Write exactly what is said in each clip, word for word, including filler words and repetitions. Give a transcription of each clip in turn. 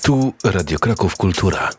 Tu Radio Kraków Kultura.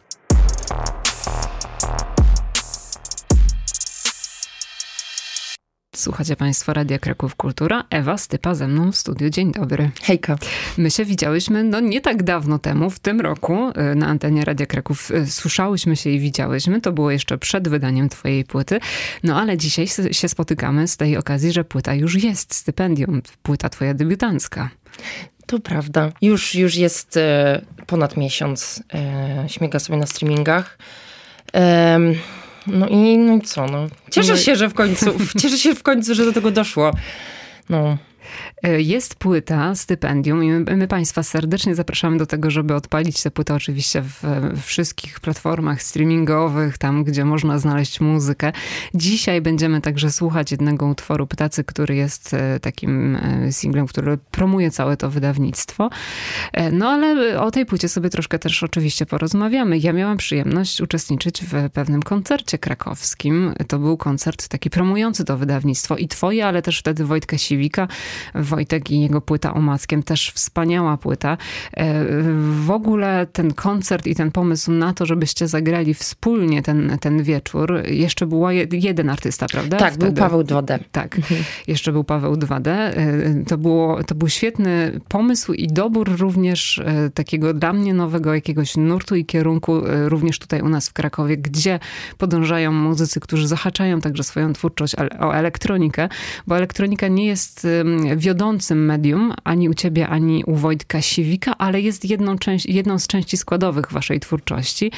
Słuchacie Państwo Radia Kraków Kultura. Ewa Stypa ze mną w studiu. Dzień dobry. Hejka. My się widziałyśmy no nie tak dawno temu, w tym roku na antenie Radia Kraków. Słyszałyśmy się i widziałyśmy. To było jeszcze przed wydaniem twojej płyty. No ale dzisiaj się spotykamy z tej okazji, że płyta już jest. Stypendium. Płyta twoja debiutancka. To prawda. Już, już jest e, ponad miesiąc. E, śmiga sobie na streamingach. E, No i, no i co, no. Cieszę się, że w końcu, cieszę się w końcu, że do tego doszło. No. Jest płyta Stypendium i my, my Państwa serdecznie zapraszamy do tego, żeby odpalić tę płytę oczywiście w, w wszystkich platformach streamingowych, tam gdzie można znaleźć muzykę. Dzisiaj będziemy także słuchać jednego utworu Ptacy, który jest takim singlem, który promuje całe to wydawnictwo. No ale o tej płycie sobie troszkę też oczywiście porozmawiamy. Ja miałam przyjemność uczestniczyć w pewnym koncercie krakowskim. To był koncert taki promujący to wydawnictwo i twoje, ale też wtedy Wojtka Siwika. Wojtek i jego płyta Omackiem, też wspaniała płyta. W ogóle ten koncert i ten pomysł na to, żebyście zagrali wspólnie ten, ten wieczór, jeszcze był jeden artysta, prawda? Tak, Wtedy. był Paweł dwa D. Tak, mhm. Jeszcze był Paweł dwa D. To, było, to był świetny pomysł i dobór również takiego dla mnie nowego jakiegoś nurtu i kierunku, również tutaj u nas w Krakowie, gdzie podążają muzycy, którzy zahaczają także swoją twórczość o elektronikę, bo elektronika nie jest wiodącym medium, ani u ciebie, ani u Wojtka Siwika, ale jest jedną, część, jedną z części składowych waszej twórczości.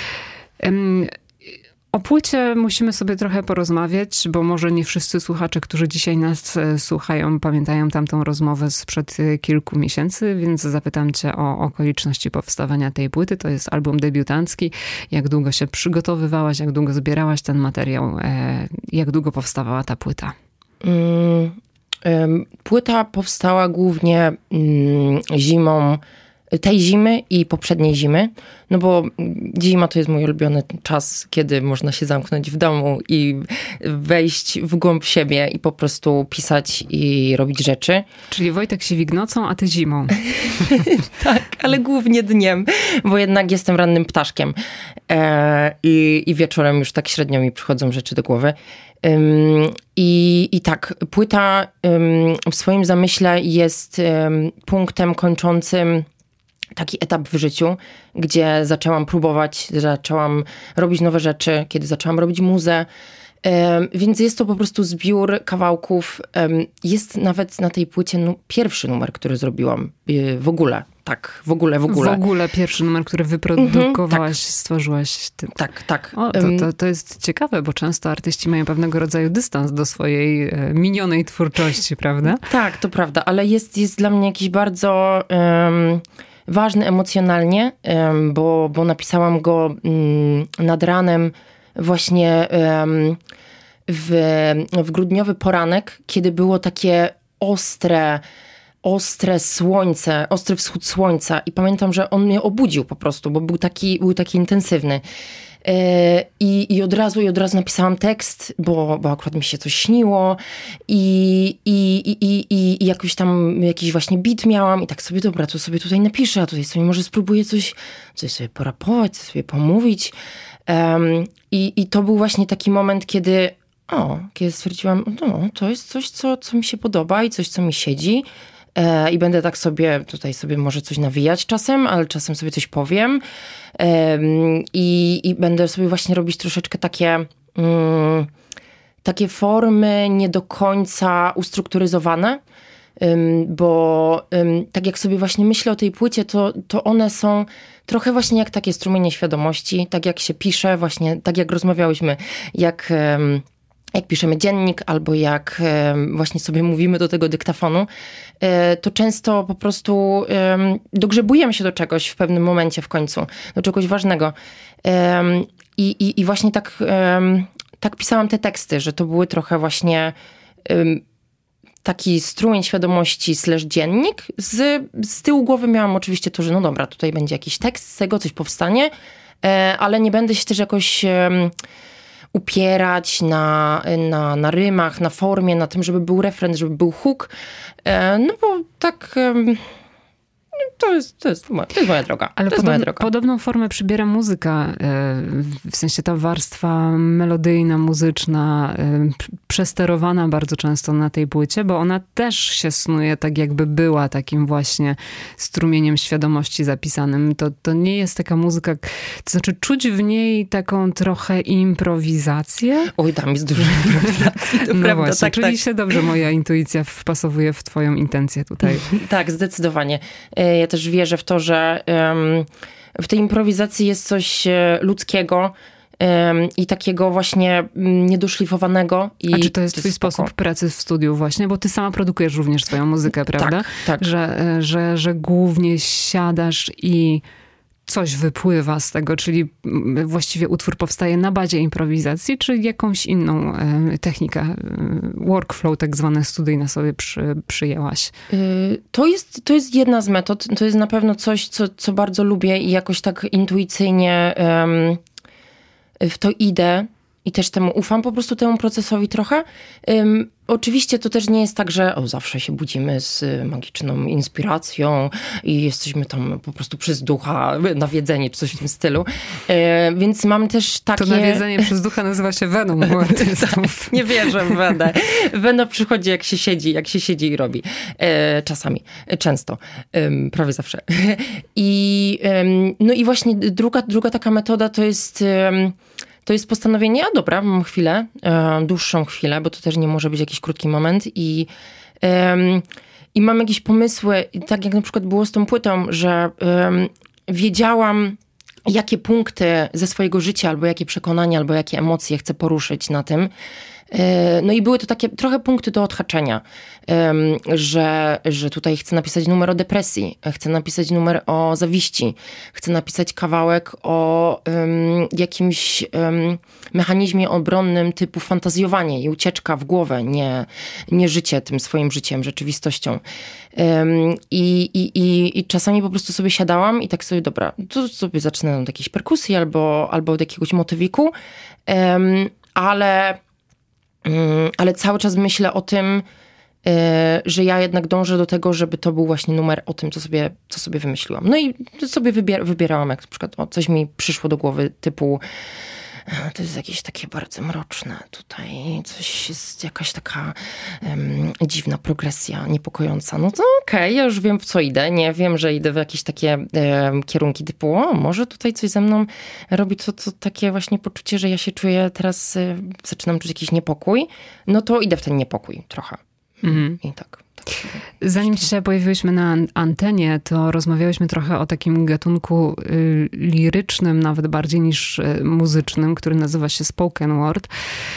O płycie musimy sobie trochę porozmawiać, bo może nie wszyscy słuchacze, którzy dzisiaj nas słuchają, pamiętają tamtą rozmowę sprzed kilku miesięcy, więc zapytam cię o okoliczności powstawania tej płyty. To jest album debiutancki. Jak długo się przygotowywałaś, jak długo zbierałaś ten materiał, jak długo powstawała ta płyta? Mm. Płyta powstała głównie zimą tej zimy i poprzedniej zimy, no bo zima to jest mój ulubiony czas, kiedy można się zamknąć w domu i wejść w głąb siebie i po prostu pisać i robić rzeczy. Czyli Wojtek Siwik nocą, a ty zimą. Tak, ale głównie dniem, bo jednak jestem rannym ptaszkiem e, i, i wieczorem już tak średnio mi przychodzą rzeczy do głowy. Um, i, I tak, płyta um, w swoim zamyśle jest um, punktem kończącym taki etap w życiu, gdzie zaczęłam próbować, zaczęłam robić nowe rzeczy, kiedy zaczęłam robić muzę. Um, więc jest to po prostu zbiór kawałków. Um, jest nawet na tej płycie nu- pierwszy numer, który zrobiłam yy, w ogóle. Tak, w ogóle, w ogóle. W ogóle pierwszy numer, który wyprodukowałaś, mm-hmm, tak. stworzyłaś. Ty. Tak, tak. O, to, to, to jest ciekawe, bo często artyści mają pewnego rodzaju dystans do swojej e, minionej twórczości, prawda? Tak, to prawda, ale jest, jest dla mnie jakiś bardzo um, ważny emocjonalnie, um, bo, bo napisałam go um, nad ranem właśnie um, w, w grudniowy poranek, kiedy było takie ostre, ostre słońce, ostry wschód słońca i pamiętam, że on mnie obudził po prostu, bo był taki, był taki intensywny. I, i od razu, i od razu napisałam tekst, bo, bo akurat mi się coś śniło i, i, i, i, i jakoś tam jakiś właśnie beat miałam i tak sobie, dobra, to sobie tutaj napiszę, a tutaj sobie może spróbuję coś, coś sobie porapować, coś sobie pomówić. Um, i, I to był właśnie taki moment, kiedy o, kiedy stwierdziłam, no, to jest coś, co, co mi się podoba i coś, co mi siedzi. I będę tak sobie, tutaj sobie może coś nawijać czasem, ale czasem sobie coś powiem. I, i będę sobie właśnie robić troszeczkę takie, um, takie formy nie do końca ustrukturyzowane, um, bo um, tak jak sobie właśnie myślę o tej płycie, to, to one są trochę właśnie jak takie strumienie świadomości, tak jak się pisze, właśnie tak jak rozmawiałyśmy, jak... Um, jak piszemy dziennik, albo jak właśnie sobie mówimy do tego dyktafonu, to często po prostu dogrzebujemy się do czegoś w pewnym momencie w końcu, do czegoś ważnego. I, i, i właśnie tak, tak pisałam te teksty, że to były trochę właśnie taki strumień świadomości slash dziennik. Z, z tyłu głowy miałam oczywiście to, że no dobra, tutaj będzie jakiś tekst, z tego coś powstanie, ale nie będę się też jakoś upierać na, na, na rymach, na formie, na tym, żeby był refren, żeby był hook. No bo tak to jest, to jest, moja, to jest moja droga. Ale to jest podob, moja droga. podobną formę przybiera muzyka, w sensie ta warstwa melodyjna, muzyczna, przesterowana bardzo często na tej płycie, bo ona też się snuje tak, jakby była takim właśnie strumieniem świadomości zapisanym. To, to nie jest taka muzyka, to znaczy czuć w niej taką trochę improwizację. Oj, tam jest dużo improwizacji, to no prawda. Właśnie, tak, czyli tak. się dobrze moja intuicja wpasowuje w twoją intencję tutaj. Tak, zdecydowanie. Ja też wierzę w to, że um, w tej improwizacji jest coś ludzkiego um, i takiego właśnie niedoszlifowanego. I A czy to jest to twój jest sposób pracy w studiu właśnie? Bo ty sama produkujesz również swoją muzykę, prawda? Tak, tak. Że, że, że głównie siadasz i coś wypływa z tego, czyli właściwie utwór powstaje na bazie improwizacji, czy jakąś inną e, technikę, e, workflow tak zwane studyjne sobie przy, przyjęłaś? To jest, to jest jedna z metod. To jest na pewno coś, co, co bardzo lubię i jakoś tak intuicyjnie um, w to idę. I też temu ufam, po prostu temu procesowi trochę. Um, oczywiście to też nie jest tak, że o, zawsze się budzimy z magiczną inspiracją i jesteśmy tam po prostu przez ducha nawiedzeni, czy coś w tym stylu. E, więc mam też takie... To nawiedzenie przez ducha nazywa się weną u artystów. Nie wierzę w wenę. Wena przychodzi, jak się siedzi, jak się siedzi i robi. E, czasami, e, często, e, prawie zawsze. I, e, no i właśnie druga, druga taka metoda to jest... E, To jest postanowienie, a dobra, mam chwilę, e, dłuższą chwilę, bo to też nie może być jakiś krótki moment i, e, i mam jakieś pomysły, tak jak na przykład było z tą płytą, że e, wiedziałam, jakie punkty ze swojego życia, albo jakie przekonania, albo jakie emocje chcę poruszyć na tym. No i były to takie trochę punkty do odhaczenia, że, że tutaj chcę napisać numer o depresji, chcę napisać numer o zawiści, chcę napisać kawałek o um, jakimś um, mechanizmie obronnym typu fantazjowanie i ucieczka w głowę, nie, nie życie tym swoim życiem, rzeczywistością. Um, i, i, i, I czasami po prostu sobie siadałam i tak sobie, dobra, to sobie zacznę od jakiejś perkusji albo, albo od jakiegoś motywiku, um, ale... Ale cały czas myślę o tym, że ja jednak dążę do tego, żeby to był właśnie numer o tym, co sobie, co sobie wymyśliłam. No i sobie wybier- wybierałam, jak na przykład o, coś mi przyszło do głowy typu to jest jakieś takie bardzo mroczne tutaj, coś jest jakaś taka um, dziwna progresja, niepokojąca. No to okej, okay, ja już wiem, w co idę. Nie wiem, że idę w jakieś takie um, kierunki typu, o, może tutaj coś ze mną robi to, to takie właśnie poczucie, że ja się czuję teraz, y, zaczynam czuć jakiś niepokój. No to idę w ten niepokój trochę. Mhm. I tak. Zanim dzisiaj pojawiłyśmy na antenie, to rozmawiałyśmy trochę o takim gatunku y, lirycznym, nawet bardziej niż y, muzycznym, który nazywa się spoken word.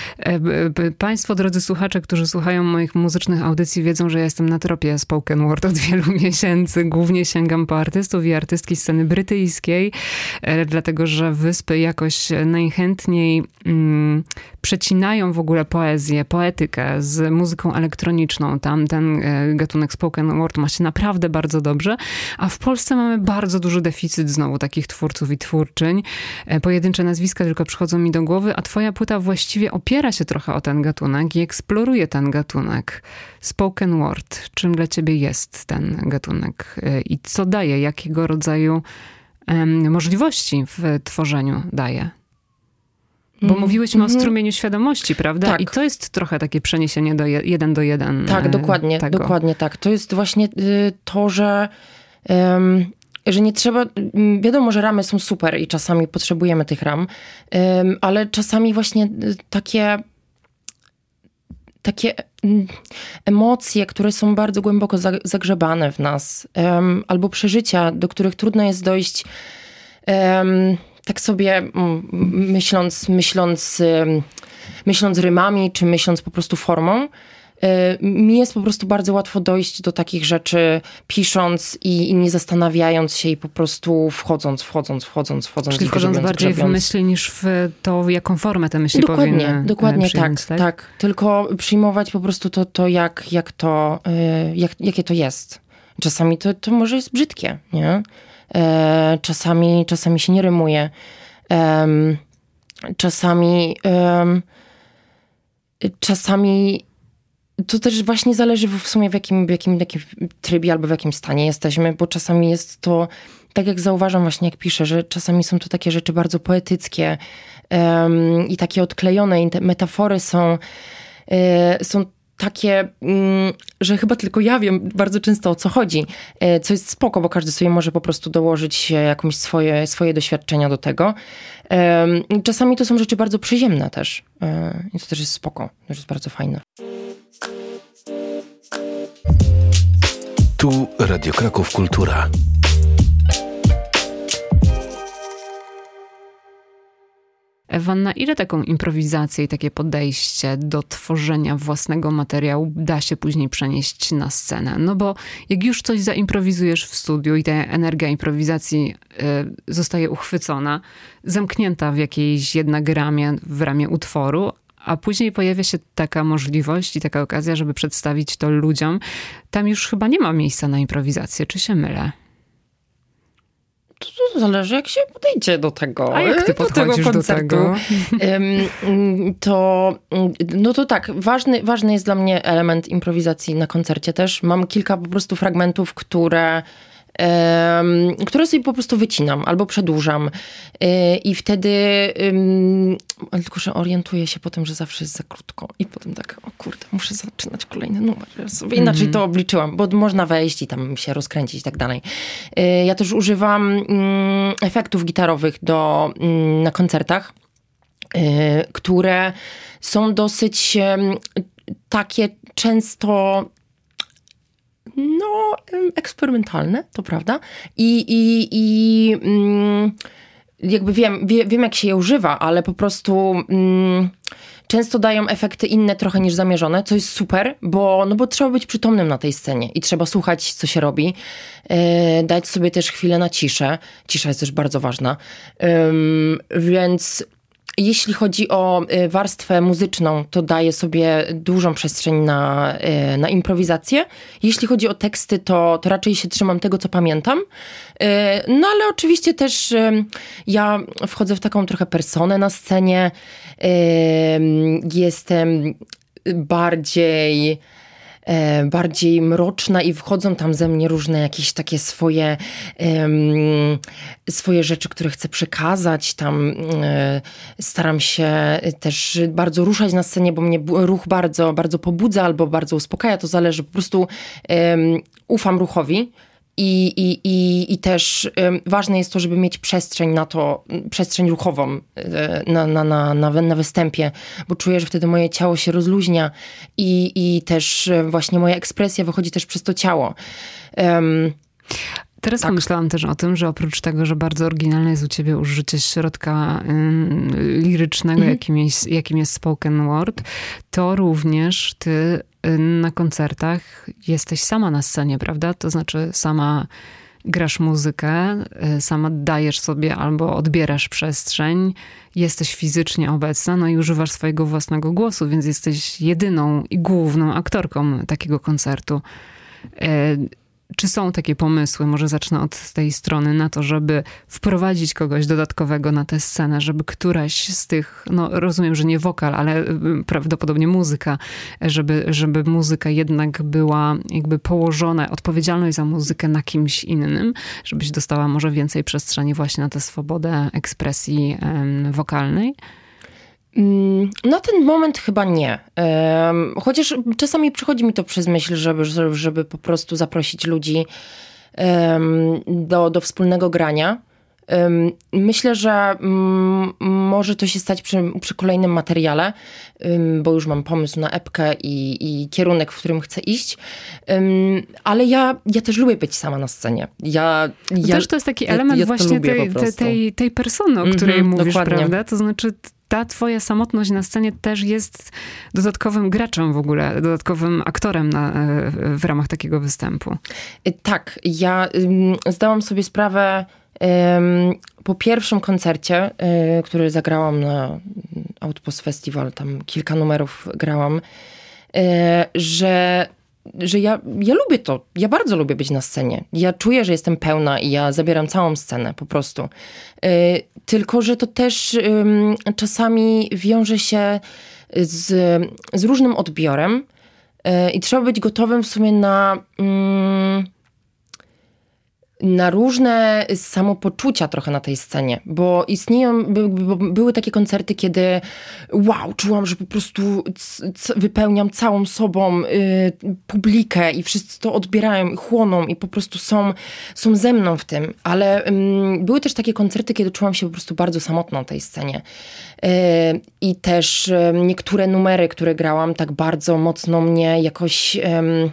Y, państwo, drodzy słuchacze, którzy słuchają moich muzycznych audycji, wiedzą, że ja jestem na tropie spoken word od wielu miesięcy. Głównie sięgam po artystów i artystki sceny brytyjskiej, y, dlatego że wyspy jakoś najchętniej y, przecinają w ogóle poezję, poetykę z muzyką elektroniczną. Tam ten gatunek spoken word ma się naprawdę bardzo dobrze, a w Polsce mamy bardzo duży deficyt znowu takich twórców i twórczyń. Pojedyncze nazwiska tylko przychodzą mi do głowy, a twoja płyta właściwie opiera się trochę o ten gatunek i eksploruje ten gatunek. Spoken word. Czym dla ciebie jest ten gatunek i co daje, jakiego rodzaju um, możliwości w tworzeniu daje? Bo mówiłyśmy mm-hmm. o strumieniu świadomości, prawda? Tak. I to jest trochę takie przeniesienie do je, jeden do jeden. Tak, dokładnie, tego. dokładnie tak. To jest właśnie y, to, że, um, że nie trzeba... Wiadomo, że ramy są super i czasami potrzebujemy tych ram, um, ale czasami właśnie takie... takie emocje, które są bardzo głęboko zagrzebane w nas, um, albo przeżycia, do których trudno jest dojść... Um, tak sobie myśląc, myśląc, myśląc rymami, czy myśląc po prostu formą, mi jest po prostu bardzo łatwo dojść do takich rzeczy, pisząc i, i nie zastanawiając się i po prostu wchodząc, wchodząc, wchodząc, wchodząc. Czyli wchodząc bardziej grzebiąc. w myśli niż w to, jaką formę te myśli dokładnie, powinny Dokładnie, przyjąć, tak, tak. Tylko przyjmować po prostu to, to jak, jak to, jak, jakie to jest. Czasami to, to może jest brzydkie, nie? Czasami, czasami się nie rymuje. Czasami, czasami to też właśnie zależy w sumie w jakim, w jakim, w jakim trybie albo w jakim stanie jesteśmy, bo czasami jest to, tak jak zauważam właśnie jak piszę, że czasami są to takie rzeczy bardzo poetyckie um, i takie odklejone i te metafory są, y, są takie, że chyba tylko ja wiem bardzo często o co chodzi, co jest spoko, bo każdy sobie może po prostu dołożyć jakąś swoje, swoje doświadczenia do tego. Czasami to są rzeczy bardzo przyziemne też i to też jest spoko, to też jest bardzo fajne. Tu Radio Kraków Kultura. Ewa, na ile taką improwizację i takie podejście do tworzenia własnego materiału da się później przenieść na scenę? No bo jak już coś zaimprowizujesz w studiu i ta energia improwizacji y, zostaje uchwycona, zamknięta w jakiejś jednak ramie, w ramie utworu, a później pojawia się taka możliwość i taka okazja, żeby przedstawić to ludziom, tam już chyba nie ma miejsca na improwizację. Czy się mylę? To, to zależy, jak się podejdzie do tego. A jak ty podchodzisz do, do tego? To, no to tak, ważny, ważny jest dla mnie element improwizacji na koncercie też. Mam kilka po prostu fragmentów, które... Um, które sobie po prostu wycinam albo przedłużam yy, i wtedy um, ale tylko, że orientuję się potem, że zawsze jest za krótko i potem tak, o kurde, muszę zaczynać kolejny numer. Ja sobie mm-hmm. inaczej to obliczyłam, bo można wejść i tam się rozkręcić i tak dalej. Yy, ja też używam yy, efektów gitarowych do, yy, na koncertach, yy, które są dosyć yy, takie często no, eksperymentalne, to prawda. I, i, i mm, jakby wiem, wie, wiem, jak się je używa, ale po prostu mm, często dają efekty inne trochę niż zamierzone, co jest super, bo, no bo trzeba być przytomnym na tej scenie i trzeba słuchać, co się robi. Yy, dać sobie też chwilę na ciszę. Cisza jest też bardzo ważna. Yy, więc... Jeśli chodzi o warstwę muzyczną, to daję sobie dużą przestrzeń na, na improwizację. Jeśli chodzi o teksty, to, to raczej się trzymam tego, co pamiętam. No ale oczywiście też ja wchodzę w taką trochę personę na scenie. Jestem bardziej... bardziej mroczna i wchodzą tam ze mnie różne jakieś takie swoje um, swoje rzeczy, które chcę przekazać. Tam um, staram się też bardzo ruszać na scenie, bo mnie ruch bardzo, bardzo pobudza albo bardzo uspokaja. To zależy. Po prostu um, ufam ruchowi. I, i, i, I też um, ważne jest to, żeby mieć przestrzeń na to, przestrzeń ruchową y, na, na, na, na, na występie, bo czuję, że wtedy moje ciało się rozluźnia i, i też właśnie moja ekspresja wychodzi też przez to ciało. Um, Teraz tak. Pomyślałam też o tym, że oprócz tego, że bardzo oryginalne jest u ciebie użycie środka y, lirycznego, mhm. jakim, jest, jakim jest spoken word, to również ty na koncertach jesteś sama na scenie, prawda? To znaczy sama grasz muzykę, sama dajesz sobie albo odbierasz przestrzeń, jesteś fizycznie obecna, no i używasz swojego własnego głosu, więc jesteś jedyną i główną aktorką takiego koncertu. Czy są takie pomysły, może zacznę od tej strony, na to, żeby wprowadzić kogoś dodatkowego na tę scenę, żeby któraś z tych, no rozumiem, że nie wokal, ale prawdopodobnie muzyka, żeby, żeby muzyka jednak była jakby położona, odpowiedzialność za muzykę na kimś innym, żebyś dostała może więcej przestrzeni właśnie na tę swobodę ekspresji um, wokalnej? Na ten moment chyba nie. Chociaż czasami przychodzi mi to przez myśl, żeby, żeby po prostu zaprosić ludzi do, do wspólnego grania. Myślę, że może to się stać przy, przy kolejnym materiale, bo już mam pomysł na epkę i, i kierunek, w którym chcę iść. Ale ja, ja też lubię być sama na scenie. Ja, ja, też to jest taki element ja, ja właśnie tej, tej, tej, tej persony, o której mm-hmm, mówisz, dokładnie. Prawda? To znaczy ta twoja samotność na scenie też jest dodatkowym graczem w ogóle, dodatkowym aktorem na, w ramach takiego występu. Tak, ja zdałam sobie sprawę po pierwszym koncercie, który zagrałam na Outpost Festival, tam kilka numerów grałam, że, że ja, ja lubię to. Ja bardzo lubię być na scenie. Ja czuję, że jestem pełna i ja zabieram całą scenę po prostu. Tylko, że to też czasami wiąże się z, z różnym odbiorem. I trzeba być gotowym w sumie na... Mm, na różne samopoczucia trochę na tej scenie, bo istnieją, by, by, były takie koncerty, kiedy wow, czułam, że po prostu c, c, wypełniam całą sobą y, publikę i wszyscy to odbierają i chłoną i po prostu są, są ze mną w tym, ale y, były też takie koncerty, kiedy czułam się po prostu bardzo samotną na tej scenie. Y, I też y, niektóre numery, które grałam, tak bardzo mocno mnie jakoś... Y,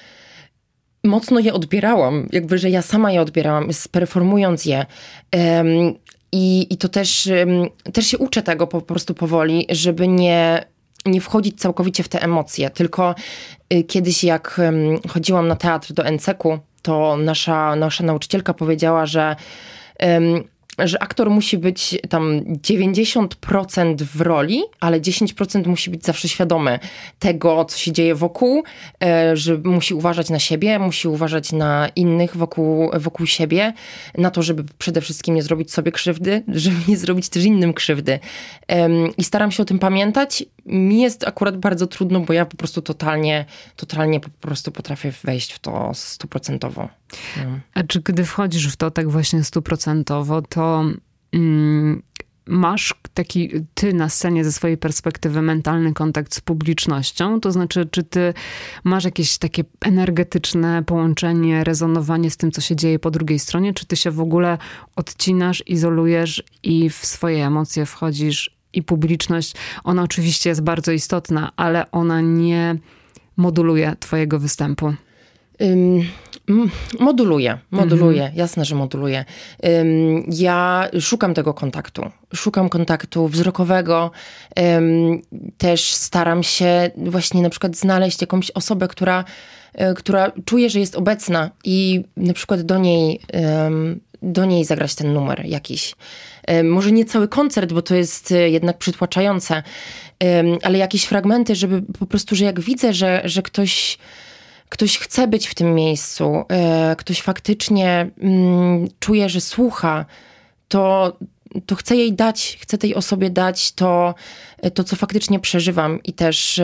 mocno je odbierałam, jakby, że ja sama je odbierałam, performując je. Um, i, I to też, um, też się uczę tego po prostu powoli, żeby nie, nie wchodzić całkowicie w te emocje. Tylko y, kiedyś jak um, chodziłam na teatr do Enceku, to nasza, nasza nauczycielka powiedziała, że um, że aktor musi być tam dziewięćdziesiąt procent w roli, ale dziesięć procent musi być zawsze świadomy tego, co się dzieje wokół, że musi uważać na siebie, musi uważać na innych wokół, wokół siebie, na to, żeby przede wszystkim nie zrobić sobie krzywdy, żeby nie zrobić też innym krzywdy. I staram się o tym pamiętać. Mi jest akurat bardzo trudno, bo ja po prostu totalnie, totalnie po prostu potrafię wejść w to stuprocentowo. No. A czy gdy wchodzisz w to tak właśnie stuprocentowo, to mm, masz taki, ty na scenie ze swojej perspektywy, mentalny kontakt z publicznością? To znaczy, czy ty masz jakieś takie energetyczne połączenie, rezonowanie z tym, co się dzieje po drugiej stronie? Czy ty się w ogóle odcinasz, izolujesz i w swoje emocje wchodzisz? I publiczność, ona oczywiście jest bardzo istotna, ale ona nie moduluje twojego występu. Um, moduluje, moduluje, mhm. Jasne, że moduluje. Um, ja szukam tego kontaktu. Szukam kontaktu wzrokowego. Um, też staram się właśnie na przykład znaleźć jakąś osobę, która, która czuje, że jest obecna i na przykład do niej, um, do niej zagrać ten numer jakiś. Może nie cały koncert, bo to jest jednak przytłaczające, ale jakieś fragmenty, żeby po prostu, że jak widzę, że, że ktoś, ktoś chce być w tym miejscu, ktoś faktycznie czuje, że słucha, to, to chcę jej dać, chcę tej osobie dać to, to, co faktycznie przeżywam i też...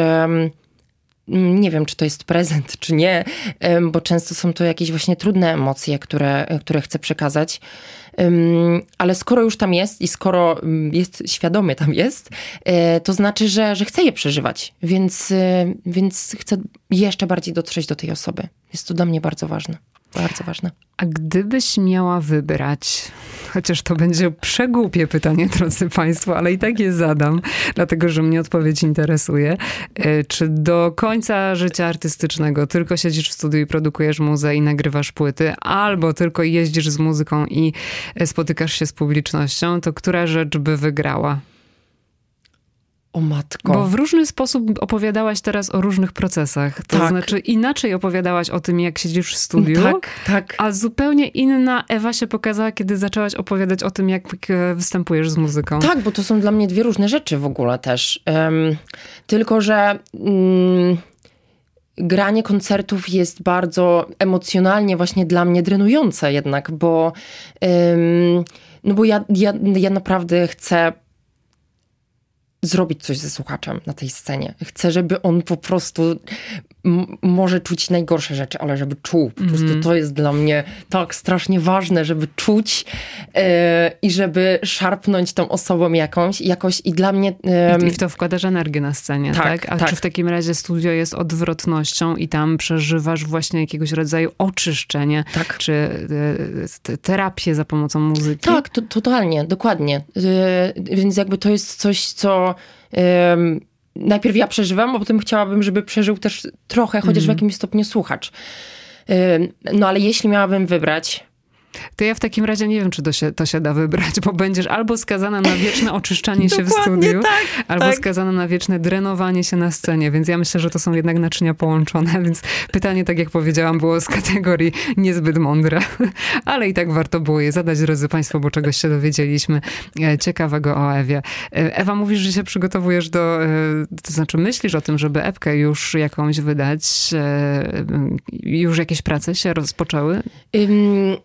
Nie wiem, czy to jest prezent, czy nie, bo często są to jakieś właśnie trudne emocje, które, które chcę przekazać. Ale skoro już tam jest i skoro jest świadomy tam jest, to znaczy, że, że chcę je przeżywać. Więc, więc chcę jeszcze bardziej dotrzeć do tej osoby. Jest to dla mnie bardzo ważne. Bardzo ważne. A gdybyś miała wybrać, chociaż to będzie przegłupie pytanie, drodzy państwo, ale i tak je zadam, dlatego że mnie odpowiedź interesuje. Czy do końca życia artystycznego tylko siedzisz w studiu i produkujesz muzę i nagrywasz płyty, albo tylko jeździsz z muzyką i spotykasz się z publicznością, to która rzecz by wygrała? O matko. Bo w różny sposób opowiadałaś teraz o różnych procesach. To tak. znaczy inaczej opowiadałaś o tym, jak siedzisz w studiu, tak, tak. a zupełnie inna Ewa się pokazała, kiedy zaczęłaś opowiadać o tym, jak występujesz z muzyką. Tak, bo to są dla mnie dwie różne rzeczy w ogóle też. Um, tylko, że... Um, granie koncertów jest bardzo emocjonalnie właśnie dla mnie drenujące jednak, bo, um, no bo ja, ja, ja naprawdę chcę zrobić coś ze słuchaczem na tej scenie. Chcę, żeby on po prostu m- może czuć najgorsze rzeczy, ale żeby czuł. Po prostu mm. to jest dla mnie tak strasznie ważne, żeby czuć yy, i żeby szarpnąć tą osobą jakąś, jakoś i dla mnie... Yy... I w to wkładasz energię na scenie, tak? tak? A tak. czy w takim razie studio jest odwrotnością i tam przeżywasz właśnie jakiegoś rodzaju oczyszczenie? Tak. Czy yy, terapię za pomocą muzyki? Tak, to, totalnie, dokładnie. Yy, więc jakby to jest coś, co Um, najpierw ja przeżywam, a potem chciałabym, żeby przeżył też trochę, chociaż mm. w jakimś stopniu słuchacz. Um, no ale jeśli miałabym wybrać... To ja w takim razie nie wiem, czy to się, to się da wybrać, bo będziesz albo skazana na wieczne oczyszczanie się w studiu, tak, albo tak. skazana na wieczne drenowanie się na scenie, więc ja myślę, że to są jednak naczynia połączone, więc pytanie, tak jak powiedziałam, było z kategorii niezbyt mądre, ale i tak warto było je zadać, drodzy państwo, bo czegoś się dowiedzieliśmy ciekawego o Ewie. Ewa, mówisz, że się przygotowujesz do, to znaczy myślisz o tym, żeby epkę już jakąś wydać, już jakieś prace się rozpoczęły? Um,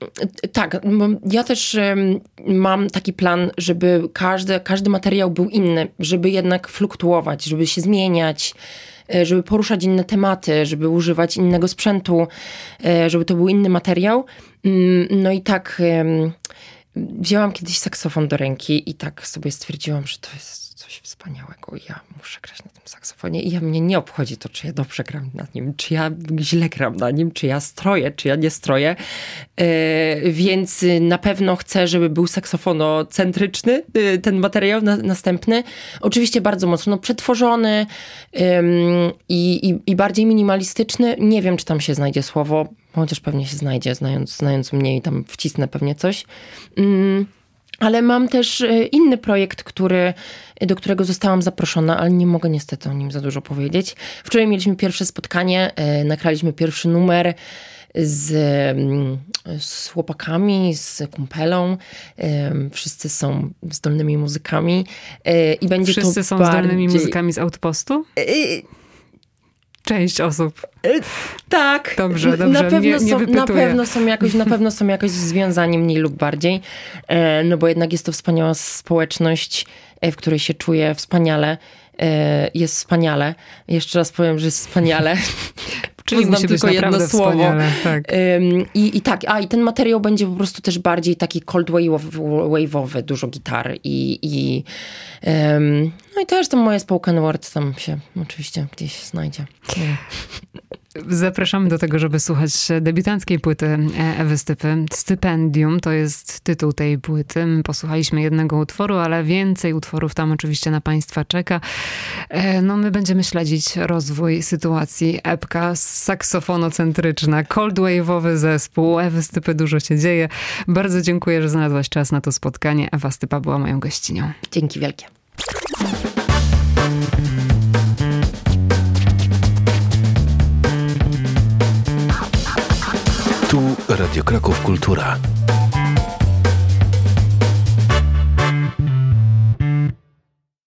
tak, ja też mam taki plan, żeby każdy, każdy materiał był inny, żeby jednak fluktuować, żeby się zmieniać, żeby poruszać inne tematy, żeby używać innego sprzętu, żeby to był inny materiał. No i tak wzięłam kiedyś saksofon do ręki i tak sobie stwierdziłam, że to jest coś wspaniałego. Ja muszę grać na tym saksofonie i ja mnie nie obchodzi to, czy ja dobrze gram na nim, czy ja źle gram na nim, czy ja stroję, czy ja nie stroję. Yy, więc na pewno chcę, żeby był saksofonocentryczny yy, ten materiał na, następny. Oczywiście bardzo mocno przetworzony yy, i, i, i bardziej minimalistyczny. Nie wiem, czy tam się znajdzie słowo, chociaż pewnie się znajdzie, znając, znając mnie i tam wcisnę pewnie coś. Yy. Ale mam też inny projekt, który, do którego zostałam zaproszona, ale nie mogę niestety o nim za dużo powiedzieć. Wczoraj mieliśmy pierwsze spotkanie, nagraliśmy pierwszy numer z, z chłopakami, z kumpelą. Wszyscy są zdolnymi muzykami i będzie Wszyscy to są bardziej... zdolnymi muzykami z Outpostu? Część osób. Tak. Dobrze, dobrze. Na pewno, nie, nie są, na pewno są jakoś, na pewno są jakoś związani mniej lub bardziej. No bo jednak jest to wspaniała społeczność, w której się czuję wspaniale. Jest wspaniale. Jeszcze raz powiem, że jest wspaniale. Czyli musi tylko być jedno słowo. Tak. I, I tak, a i ten materiał będzie po prostu też bardziej taki cold wave'owy, dużo gitar i, i um, no i też tam moje spoken word tam się oczywiście gdzieś znajdzie. Zapraszamy do tego, żeby słuchać debiutanckiej płyty Ewy Stypy. Stypendium to jest tytuł tej płyty. My posłuchaliśmy jednego utworu, ale więcej utworów tam oczywiście na Państwa czeka. No my będziemy śledzić rozwój sytuacji. Epka saksofonocentryczna, cold wave'owy zespół. Ewy Stypy dużo się dzieje. Bardzo dziękuję, że znalazłaś czas na to spotkanie. Ewa Stypa była moją gościnią. Dzięki wielkie. Tu Radio Kraków Kultura.